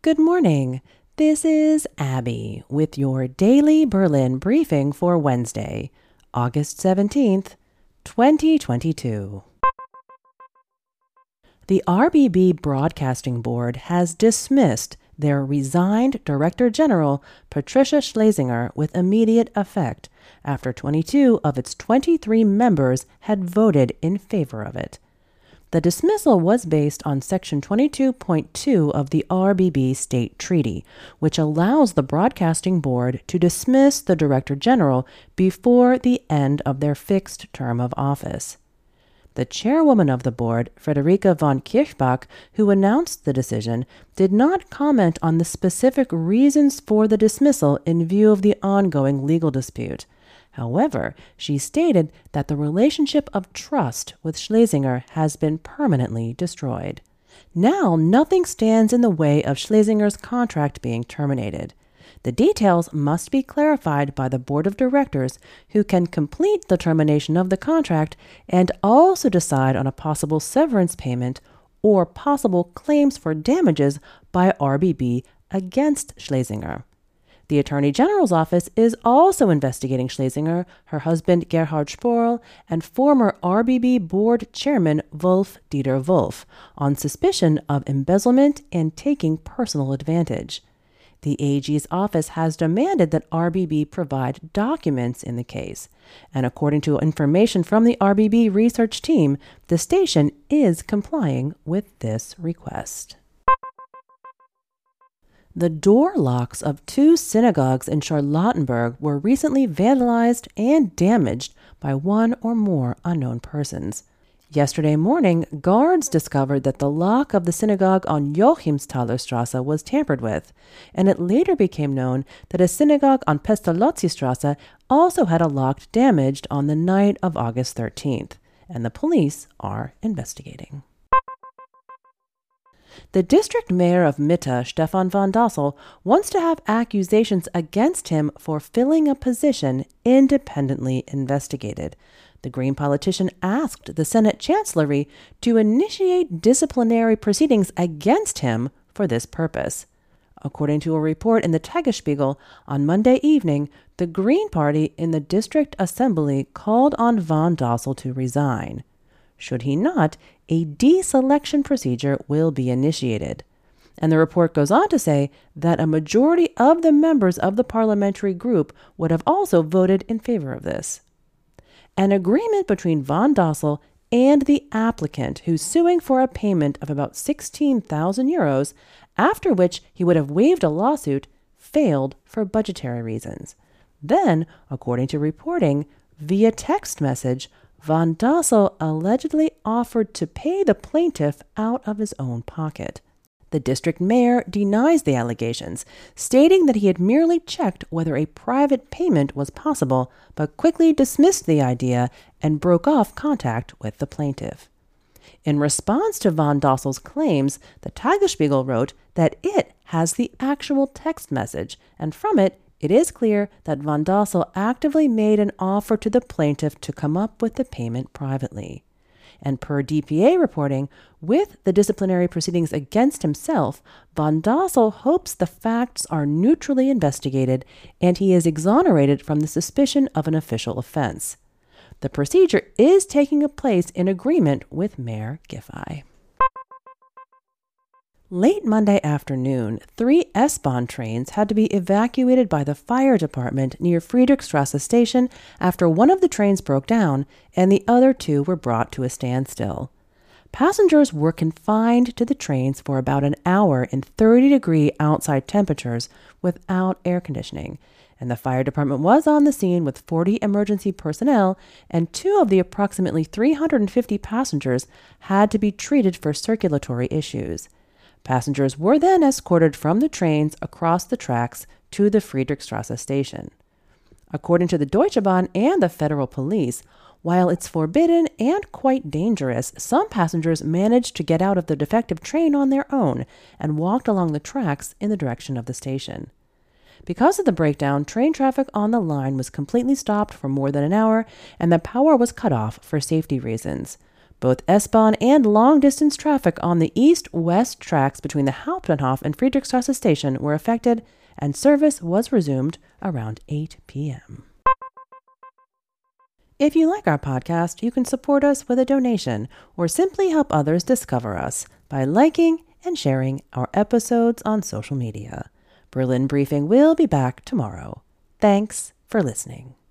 Good morning. This is Abby with your daily Berlin briefing for Wednesday, August 17th, 2022. The RBB Broadcasting Board has dismissed their resigned Director General, Patricia Schlesinger, with immediate effect after 22 of its 23 members had voted in favor of it. The dismissal was based on Section 22.2 of the RBB State Treaty, which allows the Broadcasting Board to dismiss the Director General before the end of their fixed term of office. The chairwoman of the board, Friederike von Kirchbach, who announced the decision, did not comment on the specific reasons for the dismissal in view of the ongoing legal dispute. However, she stated that the relationship of trust with Schlesinger has been permanently destroyed. Now, nothing stands in the way of Schlesinger's contract being terminated. The details must be clarified by the board of directors, who can complete the termination of the contract and also decide on a possible severance payment or possible claims for damages by RBB against Schlesinger. The Attorney General's office is also investigating Schlesinger, her husband Gerhard Sporl, and former RBB board chairman Wolf-Dieter Wolf on suspicion of embezzlement and taking personal advantage. The AG's office has demanded that RBB provide documents in the case, and according to information from the RBB research team, the station is complying with this request. The door locks of two synagogues in Charlottenburg were recently vandalized and damaged by one or more unknown persons. Yesterday morning, guards discovered that the lock of the synagogue on Joachimsthaler Strasse was tampered with, and it later became known that a synagogue on Pestalozzi Strasse also had a lock damaged on the night of August 13th, and the police are investigating. The district mayor of Mitte, Stefan von Dassel, wants to have accusations against him for filling a position independently investigated. The Green politician asked the Senate Chancellery to initiate disciplinary proceedings against him for this purpose. According to a report in the Tagesspiegel, on Monday evening, the Green Party in the district assembly called on von Dassel to resign. Should he not, a deselection procedure will be initiated. And the report goes on to say that a majority of the members of the parliamentary group would have also voted in favor of this. An agreement between von Dassel and the applicant, who's suing for a payment of about 16,000 euros, after which he would have waived a lawsuit, failed for budgetary reasons. Then, according to reporting, via text message, von Dassel allegedly offered to pay the plaintiff out of his own pocket. The district mayor denies the allegations, stating that he had merely checked whether a private payment was possible, but quickly dismissed the idea and broke off contact with the plaintiff. In response to von Dassel's claims, the Tagesspiegel wrote that it has the actual text message, and from it is clear that von Dassel actively made an offer to the plaintiff to come up with the payment privately. And per DPA reporting, with the disciplinary proceedings against himself, von Dassel hopes the facts are neutrally investigated and he is exonerated from the suspicion of an official offense. The procedure is taking place in agreement with Mayor Giffey. Late Monday afternoon, 3 S-Bahn trains had to be evacuated by the fire department near Friedrichstrasse station after one of the trains broke down and the other 2 were brought to a standstill. Passengers were confined to the trains for about an hour in 30-degree outside temperatures without air conditioning, and the fire department was on the scene with 40 emergency personnel, and 2 of the approximately 350 passengers had to be treated for circulatory issues. Passengers were then escorted from the trains across the tracks to the Friedrichstrasse station. According to the Deutsche Bahn and the federal police, while it's forbidden and quite dangerous, some passengers managed to get out of the defective train on their own and walked along the tracks in the direction of the station. Because of the breakdown, train traffic on the line was completely stopped for more than an hour, and the power was cut off for safety reasons. Both S-Bahn and long-distance traffic on the east-west tracks between the Hauptbahnhof and Friedrichstrasse station were affected, and service was resumed around 8 p.m. If you like our podcast, you can support us with a donation or simply help others discover us by liking and sharing our episodes on social media. Berlin Briefing will be back tomorrow. Thanks for listening.